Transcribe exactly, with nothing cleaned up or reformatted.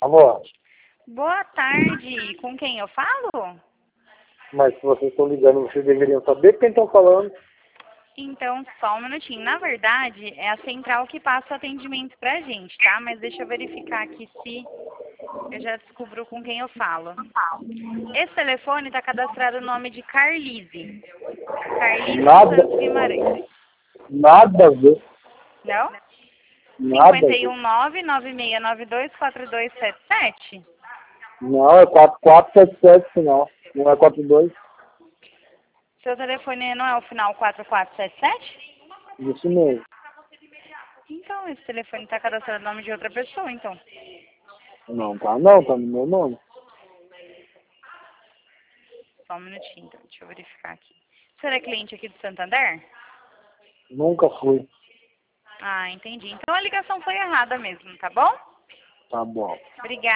Alô? Boa tarde, com quem eu falo? Mas se vocês estão ligando, vocês deveriam saber quem estão falando. Então, só um minutinho. Na verdade, é a central que passa o atendimento pra gente, tá? Mas deixa eu verificar aqui se eu já descubro com quem eu falo. Esse telefone está cadastrado no nome de Carlise. Carlise Nada, Santos Guimarães. nada a ver. Não? Nada a cinco ver. um nove, nove seis nove dois, quatro dois sete sete? Não, é quatro quatro sete sete final. Não é quatro dois. Seu telefone não é o final quatro quatro sete sete? Isso mesmo. Então, esse telefone está cadastrado no nome de outra pessoa, então. Não, tá não, tá no meu nome. Só um minutinho, então. Deixa eu verificar aqui. Você é cliente aqui do Santander? Nunca fui. Ah, entendi. Então a ligação foi errada mesmo, tá bom? Tá bom. Obrigada.